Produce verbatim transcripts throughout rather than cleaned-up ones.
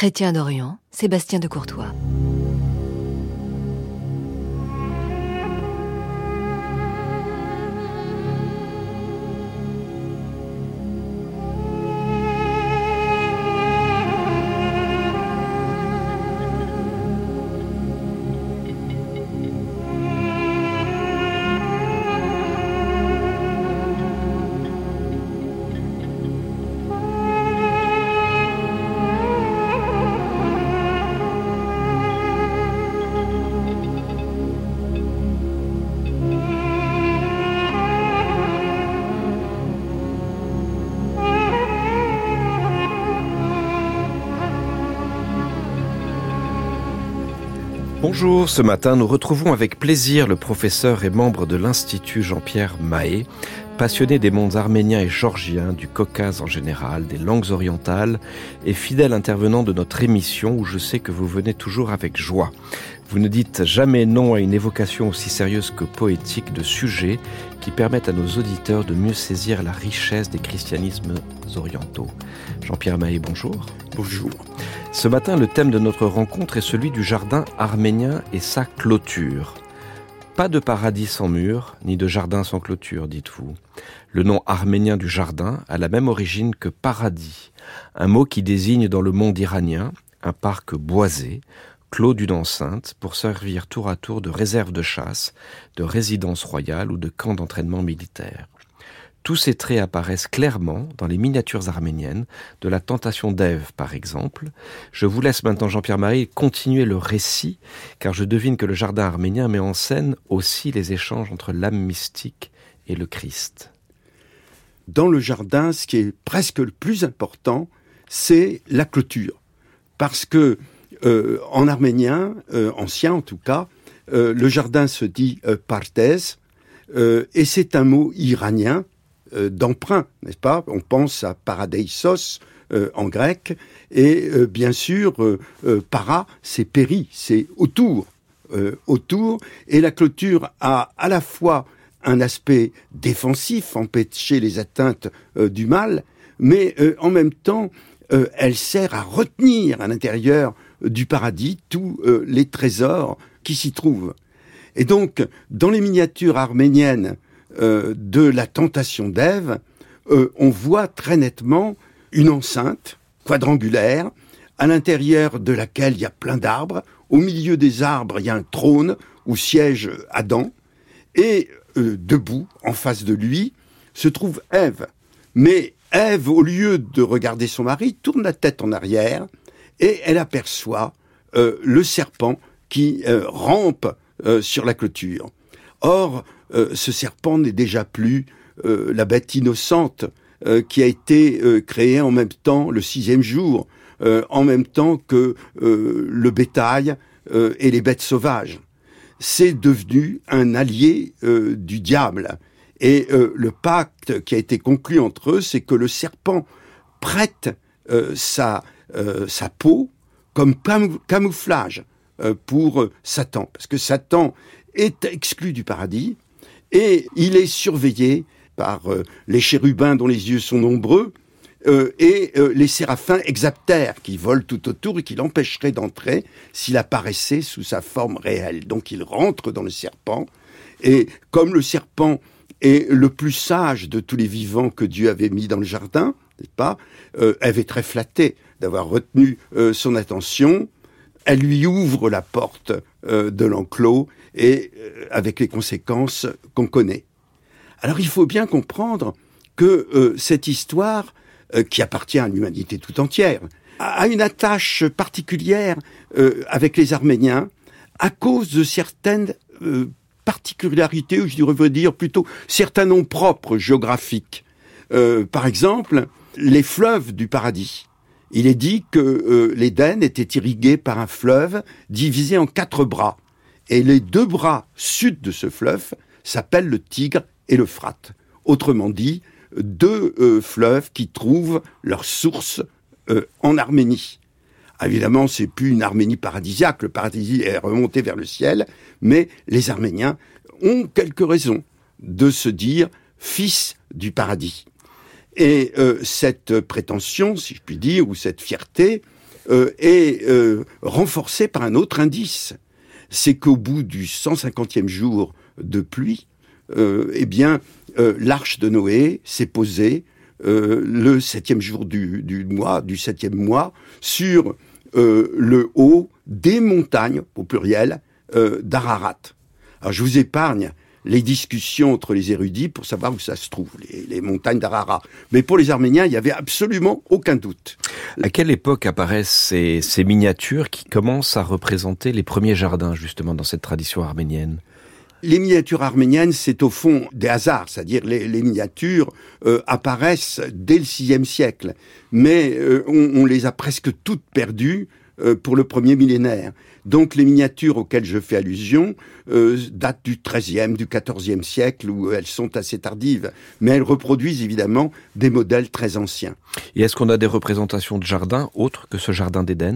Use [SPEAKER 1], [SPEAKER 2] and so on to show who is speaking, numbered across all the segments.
[SPEAKER 1] Chrétien d'Orient, Sébastien de Courtois.
[SPEAKER 2] Bonjour, ce matin nous retrouvons avec plaisir le professeur et membre de l'Institut Jean-Pierre Mahé, passionné des mondes arméniens et géorgiens, du Caucase en général, des langues orientales et fidèle intervenant de notre émission où je sais que vous venez toujours avec joie. Vous ne dites jamais non à une évocation aussi sérieuse que poétique de sujets qui permettent à nos auditeurs de mieux saisir la richesse des christianismes orientaux. Jean-Pierre Mahé, bonjour.
[SPEAKER 3] Bonjour.
[SPEAKER 2] Ce matin, le thème de notre rencontre est celui du jardin arménien et sa clôture. Pas de paradis sans mur, ni de jardin sans clôture, dites-vous. Le nom arménien du jardin a la même origine que paradis, un mot qui désigne dans le monde iranien un parc boisé, clos d'une enceinte, pour servir tour à tour de réserve de chasse, de résidence royale ou de camp d'entraînement militaire. Tous ces traits apparaissent clairement dans les miniatures arméniennes de la tentation d'Ève, par exemple. Je vous laisse maintenant, Jean-Pierre Mahé, continuer le récit, car je devine que le jardin arménien met en scène aussi les échanges entre l'âme mystique et le Christ.
[SPEAKER 3] Dans le jardin, ce qui est presque le plus important, c'est la clôture. Parce que, euh, en arménien, euh, ancien en tout cas, euh, le jardin se dit euh, parthèse, euh, et c'est un mot iranien, d'emprunt, n'est-ce pas ? On pense à paradeisos euh, en grec, et euh, bien sûr, euh, euh, para, c'est péri, c'est autour, euh, autour, et la clôture a à la fois un aspect défensif, empêcher les atteintes euh, du mal, mais euh, en même temps, euh, elle sert à retenir à l'intérieur du paradis tous euh, les trésors qui s'y trouvent. Et donc, dans les miniatures arméniennes, Euh, de la tentation d'Ève, euh, on voit très nettement une enceinte quadrangulaire, à l'intérieur de laquelle il y a plein d'arbres. Au milieu des arbres, il y a un trône où siège Adam, et euh, debout, en face de lui, se trouve Ève. Mais Ève, au lieu de regarder son mari, tourne la tête en arrière, et elle aperçoit euh, le serpent qui euh, rampe euh, sur la clôture. Or, euh, ce serpent n'est déjà plus euh, la bête innocente euh, qui a été euh, créée en même temps, le sixième jour, euh, en même temps que euh, le bétail euh, et les bêtes sauvages. C'est devenu un allié euh, du diable. Et euh, le pacte qui a été conclu entre eux, c'est que le serpent prête euh, sa, euh, sa peau comme camou- camouflage euh, pour euh, Satan. Parce que Satan est exclu du paradis, et il est surveillé par euh, les chérubins dont les yeux sont nombreux, euh, et euh, les séraphins exaptères qui volent tout autour et qui l'empêcheraient d'entrer s'il apparaissait sous sa forme réelle. Donc il rentre dans le serpent, et comme le serpent est le plus sage de tous les vivants que Dieu avait mis dans le jardin, n'est-ce pas, euh, Ève est très flattée d'avoir retenu euh, son attention. Elle lui ouvre la porte euh, de l'enclos, et euh, avec les conséquences qu'on connaît. Alors il faut bien comprendre que euh, cette histoire, euh, qui appartient à l'humanité tout entière, a une attache particulière euh, avec les Arméniens à cause de certaines euh, particularités, ou je devrais dire plutôt certains noms propres géographiques. Euh, par exemple, les fleuves du paradis. Il est dit que euh, l'Éden était irrigué par un fleuve divisé en quatre bras. Et les deux bras sud de ce fleuve s'appellent le Tigre et l'Euphrate. Autrement dit, deux euh, fleuves qui trouvent leur source euh, en Arménie. Évidemment, c'est plus une Arménie paradisiaque, le paradis est remonté vers le ciel, mais les Arméniens ont quelques raisons de se dire fils du paradis. Et euh, cette prétention, si je puis dire, ou cette fierté, euh, est euh, renforcé par un autre indice. C'est qu'au bout du cent cinquantième jour de pluie, euh, eh bien, euh, l'arche de Noé s'est posée euh, le septième jour du, du mois, du septième mois, sur euh, le haut des montagnes, au pluriel, euh, d'Ararat. Alors, je vous épargne les discussions entre les érudits pour savoir où ça se trouve, les, les montagnes d'Ararat. Mais pour les Arméniens, il n'y avait absolument aucun doute.
[SPEAKER 2] À quelle époque apparaissent ces, ces miniatures qui commencent à représenter les premiers jardins, justement, dans cette tradition arménienne ?
[SPEAKER 3] Les miniatures arméniennes, c'est au fond des hasards, c'est-à-dire les, les miniatures euh, apparaissent dès le sixième siècle, mais euh, on, on les a presque toutes perdues euh, pour le premier millénaire. Donc les miniatures auxquelles je fais allusion euh, datent du treizième, du quatorzième siècle, où elles sont assez tardives, mais elles reproduisent évidemment des modèles très anciens.
[SPEAKER 2] Et est-ce qu'on a des représentations de jardins autres que ce jardin d'Éden ?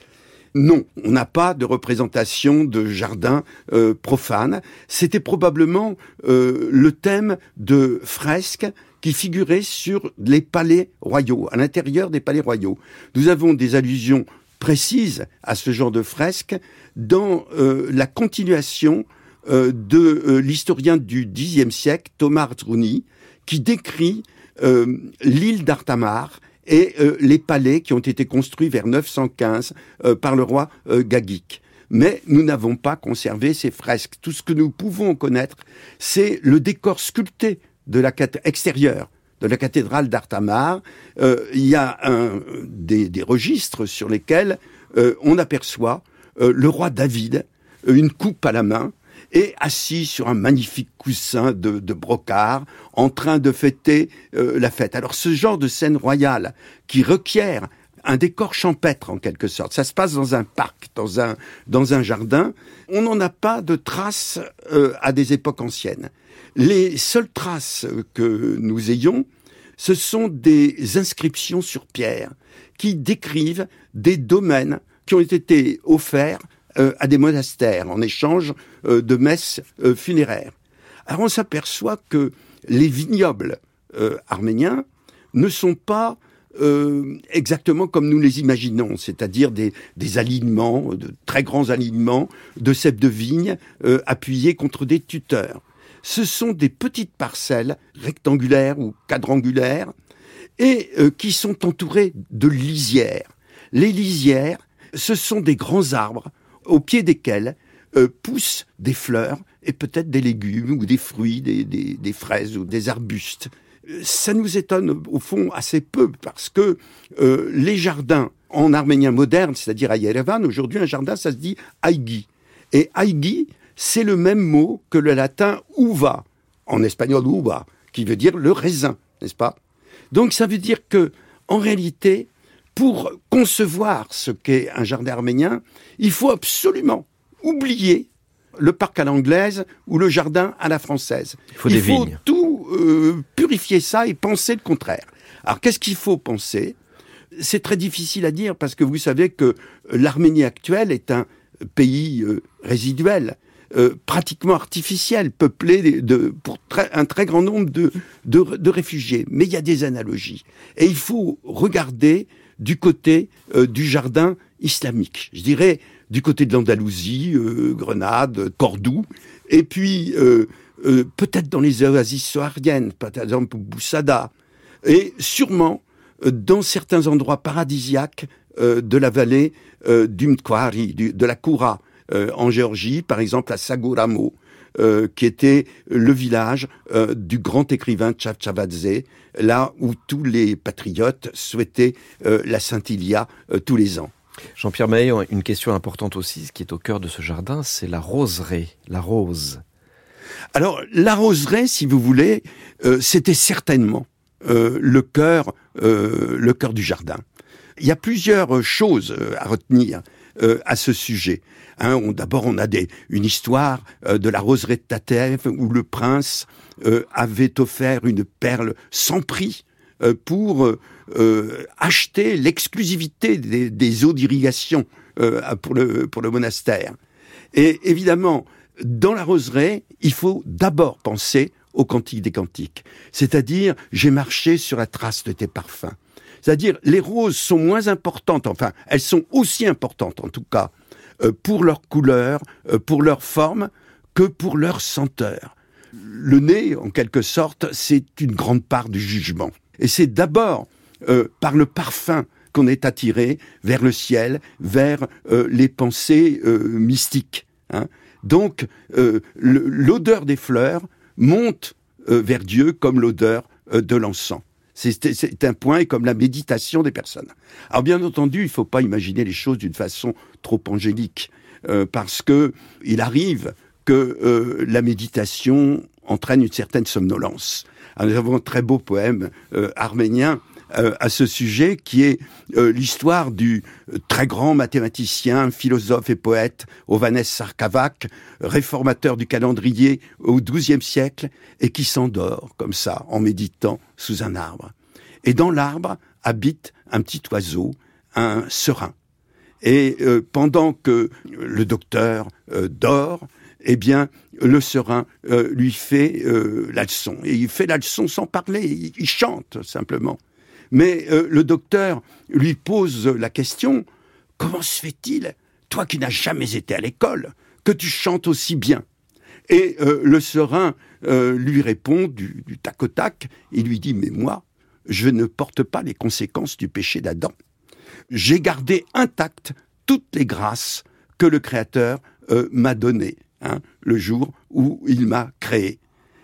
[SPEAKER 3] Non, on n'a pas de représentation de jardin euh, profane. C'était probablement euh, le thème de fresques qui figuraient sur les palais royaux, à l'intérieur des palais royaux. Nous avons des allusions précises à ce genre de fresques dans euh, la continuation euh, de euh, l'historien du dixième siècle, Thomas Artrouni, qui décrit euh, l'île d'Artamar et euh, les palais qui ont été construits vers neuf cent quinze euh, par le roi euh, Gagik. Mais nous n'avons pas conservé ces fresques. Tout ce que nous pouvons connaître, c'est le décor sculpté de la cath- extérieure de la cathédrale d'Artamar. Euh, il y a un, des, des registres sur lesquels euh, on aperçoit euh, le roi David, une coupe à la main, et assis sur un magnifique coussin de, de brocart, en train de fêter euh, la fête. Alors ce genre de scène royale qui requiert un décor champêtre en quelque sorte, ça se passe dans un parc, dans un, dans un jardin, on n'en a pas de traces euh, à des époques anciennes. Les seules traces que nous ayons, ce sont des inscriptions sur pierre qui décrivent des domaines qui ont été offerts Euh, à des monastères en échange euh, de messes euh, funéraires. Alors on s'aperçoit que les vignobles euh, arméniens ne sont pas euh, exactement comme nous les imaginons, c'est-à-dire des, des alignements, de très grands alignements de ceps de vigne euh, appuyés contre des tuteurs. Ce sont des petites parcelles rectangulaires ou quadrangulaires et euh, qui sont entourées de lisières. Les lisières, ce sont des grands arbres au pied desquels euh, poussent des fleurs et peut-être des légumes ou des fruits, des, des, des fraises ou des arbustes. Ça nous étonne au fond assez peu parce que euh, les jardins en arménien moderne, c'est-à-dire à Yerevan, aujourd'hui un jardin ça se dit aigi. Et aigi, c'est le même mot que le latin uva, en espagnol uva, qui veut dire le raisin, n'est-ce pas ? Donc ça veut dire que, en réalité, pour concevoir ce qu'est un jardin arménien, il faut absolument oublier le parc à l'anglaise ou le jardin à la française.
[SPEAKER 2] Il faut,
[SPEAKER 3] il
[SPEAKER 2] des
[SPEAKER 3] faut
[SPEAKER 2] vignes.
[SPEAKER 3] tout euh, purifier ça et penser le contraire. Alors qu'est-ce qu'il faut penser ? C'est très difficile à dire parce que vous savez que l'Arménie actuelle est un pays euh, résiduel, euh, pratiquement artificiel, peuplé de, de, pour très, un très grand nombre de, de, de réfugiés. Mais il y a des analogies. Et il faut regarder du côté euh, du jardin islamique. Je dirais du côté de l'Andalousie, euh, Grenade, Cordoue, et puis euh, euh, peut-être dans les oasis sahariennes, par exemple Boussada, et sûrement euh, dans certains endroits paradisiaques euh, de la vallée euh, du Mtkwari, du, de la Koura, euh, en Géorgie, par exemple à Sagoramo, Euh, qui était le village euh, du grand écrivain Chavchavadze, là où tous les patriotes souhaitaient euh, la Saint-Ilia euh, tous les ans.
[SPEAKER 2] Jean-Pierre Mahé, une question importante aussi, ce qui est au cœur de ce jardin, c'est la roseraie, la rose.
[SPEAKER 3] Alors, la roseraie, si vous voulez, euh, c'était certainement euh, le cœur, euh, le cœur du jardin. Il y a plusieurs choses à retenir euh, à ce sujet. Hein, on, d'abord, on a des, une histoire euh, de la roseraie de Tatev où le prince euh, avait offert une perle sans prix euh, pour euh, acheter l'exclusivité des, des eaux d'irrigation euh, pour, le, pour le monastère. Et évidemment, dans la roseraie, il faut d'abord penser au Cantique des Cantiques, c'est-à-dire « j'ai marché sur la trace de tes parfums ». C'est-à-dire, les roses sont moins importantes, enfin, elles sont aussi importantes, en tout cas, euh, pour leur couleur, euh, pour leur forme, que pour leur senteur. Le nez, en quelque sorte, c'est une grande part du jugement. Et c'est d'abord euh, par le parfum qu'on est attiré vers le ciel, vers euh, les pensées euh, mystiques. Hein. Donc, euh, le, l'odeur des fleurs monte euh, vers Dieu comme l'odeur euh, de l'encens. C'est, c'est un point, et comme la méditation des personnes. Alors bien entendu, il ne faut pas imaginer les choses d'une façon trop angélique, euh, parce que il arrive que euh, la méditation entraîne une certaine somnolence. Alors, nous avons un très beau poème euh, arménien euh, à ce sujet, qui est euh, l'histoire du euh, très grand mathématicien, philosophe et poète Hovhannes Sarkavak, réformateur du calendrier au douzième siècle, et qui s'endort comme ça, en méditant sous un arbre. Et dans l'arbre habite un petit oiseau, un serin. Et euh, pendant que le docteur euh, dort, eh bien, le serin euh, lui fait euh, la leçon. Et il fait la leçon sans parler, il, il chante simplement. Mais euh, le docteur lui pose la question, « Comment se fait-il, toi qui n'as jamais été à l'école, que tu chantes aussi bien ?» Et euh, le serin euh, lui répond du, du tac au tac, il lui dit « Mais moi, je ne porte pas les conséquences du péché d'Adam. J'ai gardé intactes toutes les grâces que le Créateur euh, m'a données. Hein, le jour où il m'a créé. »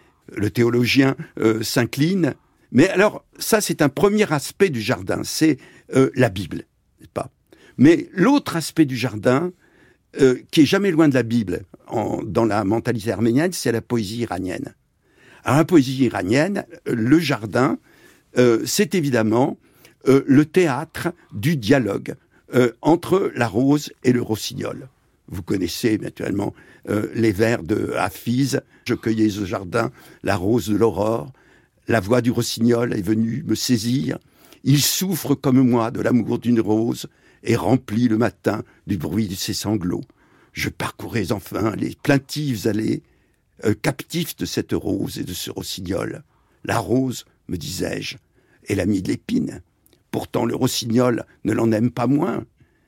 [SPEAKER 3] Le théologien euh, s'incline. Mais alors, ça, c'est un premier aspect du jardin, c'est euh, la Bible, n'est-ce pas ? Mais l'autre aspect du jardin, euh, qui est jamais loin de la Bible, en, dans la mentalité arménienne, c'est la poésie iranienne. Alors, la poésie iranienne, le jardin, euh, c'est évidemment euh, le théâtre du dialogue euh, entre la rose et le rossignol. Vous connaissez naturellement euh, les vers de Hafiz. Je cueillais au jardin la rose de l'aurore. La voix du rossignol est venue me saisir. Il souffre comme moi de l'amour d'une rose et remplit le matin du bruit de ses sanglots. Je parcourais enfin les plaintives allées, euh, captif de cette rose et de ce rossignol. La rose, me disais-je, est l'amie de l'épine. Pourtant le rossignol ne l'en aime pas moins.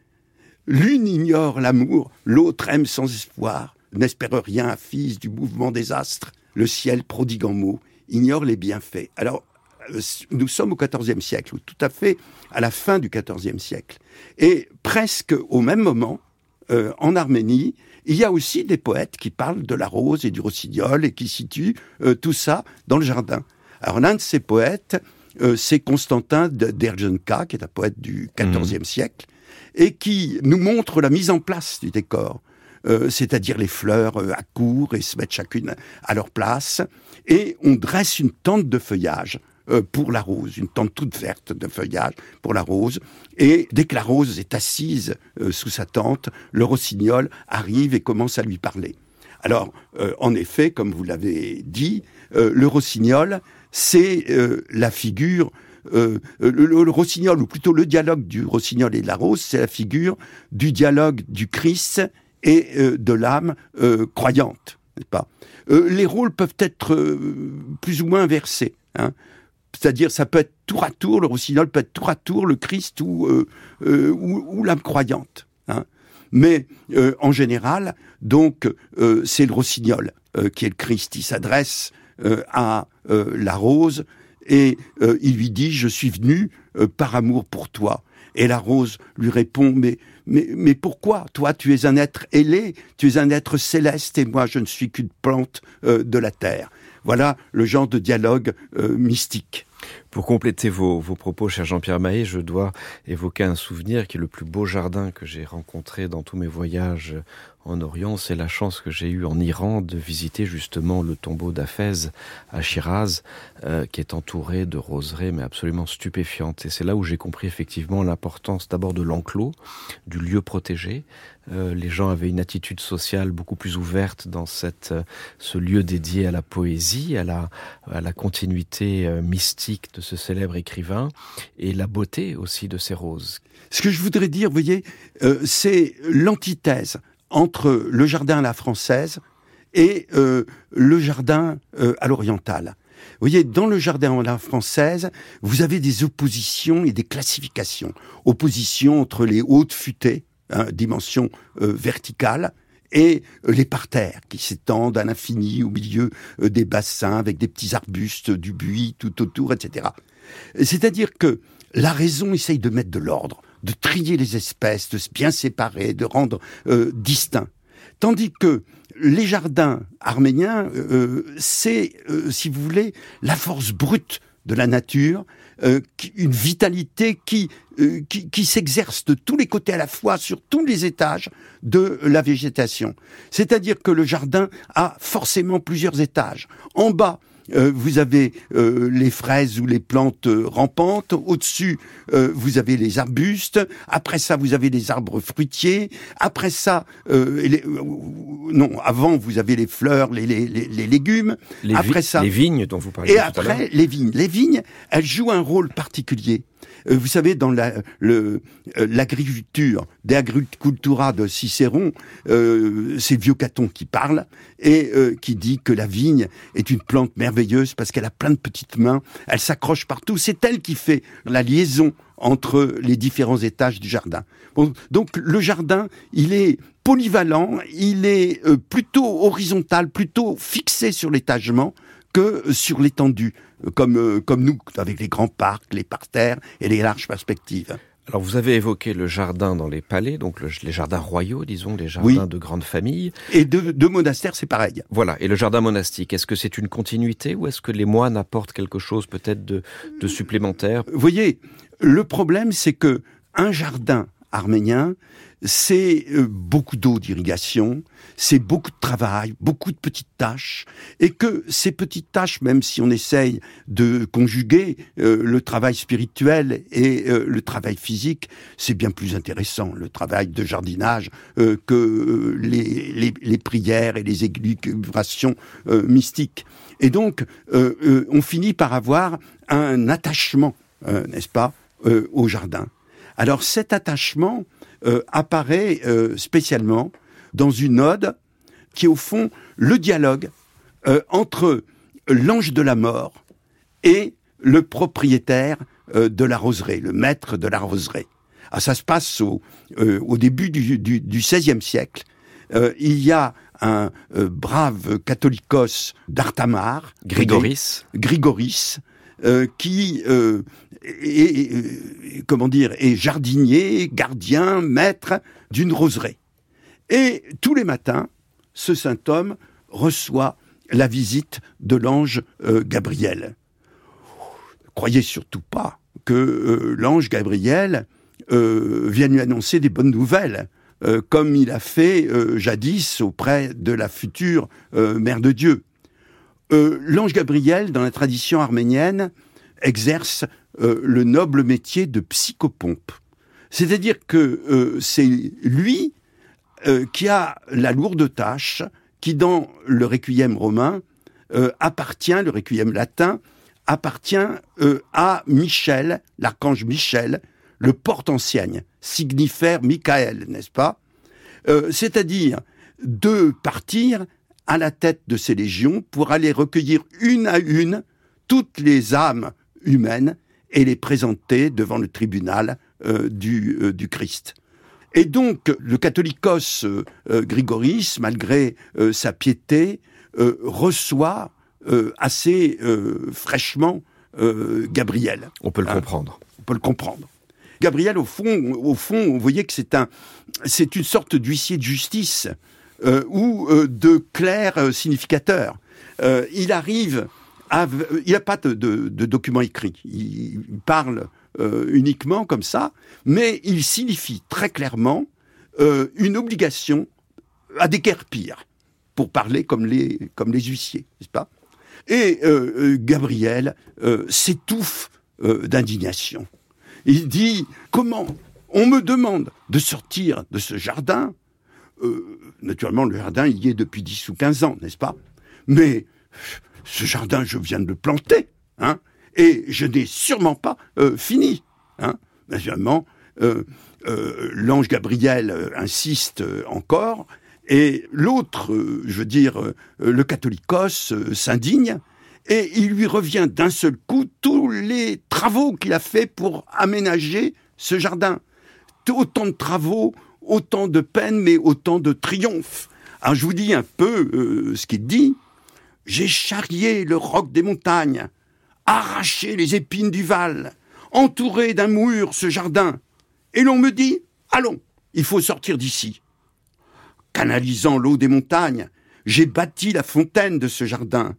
[SPEAKER 3] L'une ignore l'amour, l'autre aime sans espoir, n'espère rien à fils du mouvement des astres. Le ciel prodigue en mots, ignore les bienfaits. Alors, nous sommes au quatorzième siècle, ou tout à fait à la fin du quatorzième siècle. Et presque au même moment, euh, en Arménie, il y a aussi des poètes qui parlent de la rose et du rossignol et qui situent euh, tout ça dans le jardin. Alors, l'un de ces poètes, euh, c'est Constantin de Dergenka, qui est un poète du quatorzième mmh. siècle, et qui nous montre la mise en place du décor, euh, c'est-à-dire les fleurs euh, à court et se mettent chacune à leur place, et on dresse une tente de feuillage euh, pour la rose, une tente toute verte de feuillage pour la rose, et dès que la rose est assise euh, sous sa tente, le rossignol arrive et commence à lui parler. Alors, euh, en effet, comme vous l'avez dit, euh, le rossignol, c'est euh, la figure Euh, le, le, le rossignol, ou plutôt le dialogue du rossignol et de la rose, c'est la figure du dialogue du Christ et euh, de l'âme euh, croyante, n'est-ce pas ? euh, Les rôles peuvent être euh, plus ou moins inversés, hein. C'est-à-dire, ça peut être tour à tour, le rossignol peut être tour à tour le Christ ou, euh, euh, ou, ou l'âme croyante, hein. Mais euh, en général, donc, euh, c'est le rossignol euh, qui est le Christ. Il s'adresse euh, à euh, la rose. Et euh, il lui dit, je suis venu euh, par amour pour toi. Et la rose lui répond, mais, mais, mais pourquoi ? Toi, tu es un être ailé, tu es un être céleste, et moi, je ne suis qu'une plante euh, de la terre. Voilà le genre de dialogue euh, mystique.
[SPEAKER 2] Pour compléter vos, vos propos, cher Jean-Pierre Mahé, je dois évoquer un souvenir qui est le plus beau jardin que j'ai rencontré dans tous mes voyages en Orient. C'est la chance que j'ai eue en Iran de visiter justement le tombeau d'Hafez à Shiraz, euh, qui est entouré de roseraie, mais absolument stupéfiante. Et c'est là où j'ai compris effectivement l'importance d'abord de l'enclos, du lieu protégé. Euh, les gens avaient une attitude sociale beaucoup plus ouverte dans cette, euh, ce lieu dédié à la poésie, à la, à la continuité euh, mystique de ce célèbre écrivain, et la beauté aussi de ces roses.
[SPEAKER 3] Ce que je voudrais dire, vous voyez, euh, c'est l'antithèse entre le jardin à la française et euh, le jardin euh, à l'orientale. Vous voyez, dans le jardin à la française, vous avez des oppositions et des classifications. Opposition entre les hautes futaies, hein, dimension euh, verticale, et euh, les parterres qui s'étendent à l'infini au milieu euh, des bassins avec des petits arbustes, du buis tout autour, et cetera. C'est-à-dire que la raison essaye de mettre de l'ordre, de trier les espèces, de bien séparer, de rendre euh, distincts. Tandis que les jardins arméniens, euh, c'est, euh, si vous voulez, la force brute de la nature, euh, qui, une vitalité qui, euh, qui, qui s'exerce de tous les côtés à la fois, sur tous les étages de la végétation. C'est-à-dire que le jardin a forcément plusieurs étages. En bas, Euh, vous avez euh, les fraises ou les plantes euh, rampantes. Au-dessus, euh, vous avez les arbustes. Après ça, vous avez les arbres fruitiers. Après ça, euh, les, euh, non, avant, vous avez les fleurs, les, les, les, les légumes.
[SPEAKER 2] Les,
[SPEAKER 3] après
[SPEAKER 2] vi-
[SPEAKER 3] ça,
[SPEAKER 2] les vignes dont vous parliez
[SPEAKER 3] et
[SPEAKER 2] tout à
[SPEAKER 3] après,
[SPEAKER 2] l'heure.
[SPEAKER 3] les vignes. Les vignes, elles jouent un rôle particulier. Euh, vous savez, dans la, le, euh, l'agriculture, De Agricultura de Cicéron, euh, c'est Vieux Caton qui parle et euh, qui dit que la vigne est une plante merveilleuse parce qu'elle a plein de petites mains, elle s'accroche partout, c'est elle qui fait la liaison entre les différents étages du jardin. Bon, donc le jardin, il est polyvalent, il est euh, plutôt horizontal, plutôt fixé sur l'étagement que sur l'étendue, comme, euh, comme nous, avec les grands parcs, les parterres et les larges perspectives.
[SPEAKER 2] Alors vous avez évoqué le jardin dans les palais, donc le, les jardins royaux, disons, les jardins
[SPEAKER 3] Oui.
[SPEAKER 2] de grandes familles.
[SPEAKER 3] Et de, de monastères, c'est pareil.
[SPEAKER 2] Voilà, et le jardin monastique, est-ce que c'est une continuité ou est-ce que les moines apportent quelque chose peut-être de, de supplémentaire ?
[SPEAKER 3] Vous voyez, le problème, c'est que un jardin arménien, c'est euh, beaucoup d'eau d'irrigation, c'est beaucoup de travail, beaucoup de petites tâches, et que ces petites tâches, même si on essaye de conjuguer euh, le travail spirituel et euh, le travail physique, c'est bien plus intéressant, le travail de jardinage, euh, que euh, les, les, les prières et les élucubrations euh, mystiques. Et donc, euh, euh, on finit par avoir un attachement, euh, n'est-ce pas, euh, au jardin. Alors cet attachement euh, apparaît euh, spécialement dans une ode qui est au fond le dialogue euh, entre l'ange de la mort et le propriétaire euh, de la roseraie, le maître de la roseraie. Ah, ça se passe au, euh, au début du, du, du seizième siècle. Euh, il y a un euh, brave catholicos d'Artamar,
[SPEAKER 2] Grigoris.
[SPEAKER 3] Grigoris, euh, qui euh, est, est, comment dire, est jardinier, gardien, maître d'une roseraie. Et tous les matins, ce saint homme reçoit la visite de l'ange euh, Gabriel. Ne croyez surtout pas que euh, l'ange Gabriel euh, vienne lui annoncer des bonnes nouvelles, euh, comme il a fait euh, jadis auprès de la future euh, Mère de Dieu. Euh, l'ange Gabriel, dans la tradition arménienne, exerce euh, le noble métier de psychopompe. C'est-à-dire que euh, c'est lui euh, qui a la lourde tâche qui, dans le requiem romain, euh, appartient, le requiem latin, appartient euh, à Michel, l'archange Michel, le porte-enseigne, signifère Michael, n'est-ce pas ? euh, C'est-à-dire de partir à la tête de ces légions pour aller recueillir une à une toutes les âmes humaines et les présenter devant le tribunal euh, du, euh, du Christ. Et donc, le catholicos euh, euh, Grigoris, malgré euh, sa piété, euh, reçoit euh, assez euh, fraîchement euh, Gabriel.
[SPEAKER 2] On peut le
[SPEAKER 3] hein,
[SPEAKER 2] comprendre.
[SPEAKER 3] On peut le comprendre. Gabriel, au fond, au fond, vous voyez que c'est un, c'est une sorte d'huissier de justice euh, ou euh, de clerc euh, significateur. Euh, il arrive, à, il n'a pas de, de, de document écrit. Il, il parle euh, uniquement comme ça, mais il signifie très clairement euh, une obligation à déguerpir, pour parler comme les, comme les huissiers, n'est-ce pas ? Et euh, euh, Gabriel euh, s'étouffe euh, d'indignation. Il dit « Comment on me demande de sortir de ce jardin ?» euh, Naturellement, le jardin, il y est depuis dix ou quinze ans, n'est-ce pas ? Mais ce jardin, je viens de le planter, hein, et je n'ai sûrement pas euh, fini. Hein. Naturellement, euh, euh, l'ange Gabriel euh, insiste euh, encore, et l'autre, euh, je veux dire, euh, le catholicos, euh, s'indigne, et il lui revient d'un seul coup tous les travaux qu'il a fait pour aménager ce jardin. Autant de travaux, autant de peines, mais autant de triomphes. Alors je vous dis un peu euh, ce qu'il dit. « J'ai charrié le roc des montagnes, arraché les épines du Val, entouré d'un mur ce jardin. Et l'on me dit, allons, il faut sortir d'ici. Canalisant l'eau des montagnes, j'ai bâti la fontaine de ce jardin.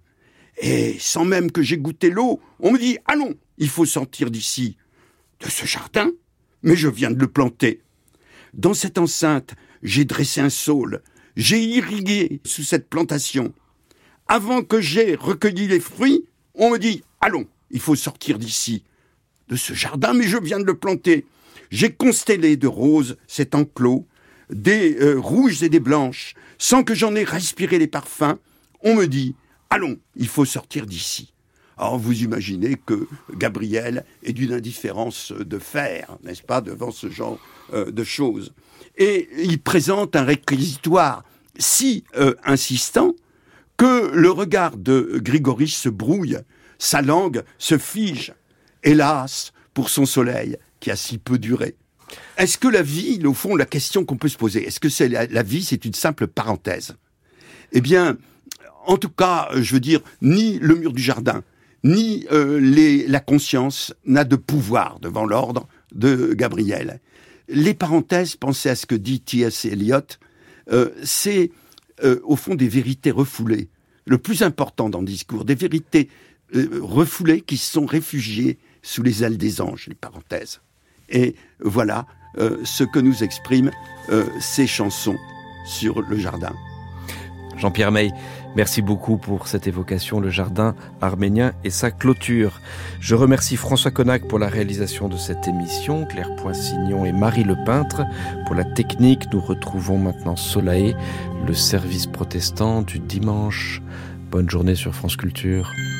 [SPEAKER 3] Et sans même que j'aie goûté l'eau, on me dit, allons, il faut sortir d'ici. De ce jardin ? Mais je viens de le planter. Dans cette enceinte, j'ai dressé un saule, j'ai irrigué sous cette plantation. Avant que j'aie recueilli les fruits, on me dit, allons, il faut sortir d'ici. De ce jardin, mais je viens de le planter. J'ai constellé de roses cet enclos, des euh, rouges et des blanches, sans que j'en ai respiré les parfums. On me dit, allons, il faut sortir d'ici. Alors vous imaginez que Gabriel est d'une indifférence de fer, n'est-ce pas, devant ce genre euh, de choses. Et il présente un réquisitoire si euh, insistant que le regard de Grigory se brouille, sa langue se fige. Hélas, pour son soleil qui a si peu duré. Est-ce que la vie, au fond, la question qu'on peut se poser, est-ce que c'est la, la vie, c'est une simple parenthèse ? Eh bien, en tout cas, je veux dire, ni le mur du jardin, ni euh, les, la conscience n'a de pouvoir devant l'ordre de Gabriel. Les parenthèses, pensez à ce que dit T S Eliot, euh, c'est euh, au fond des vérités refoulées. Le plus important dans le discours, des vérités euh, refoulées qui se sont réfugiées sous les ailes des anges, les parenthèses. Et voilà euh, ce que nous expriment euh, ces chansons sur le jardin.
[SPEAKER 2] Jean-Pierre May, merci beaucoup pour cette évocation, le jardin arménien et sa clôture. Je remercie François Connac pour la réalisation de cette émission, Claire Poinsignon et Marie Lepeintre pour la technique. Nous retrouvons maintenant Solae, le service protestant du dimanche. Bonne journée sur France Culture.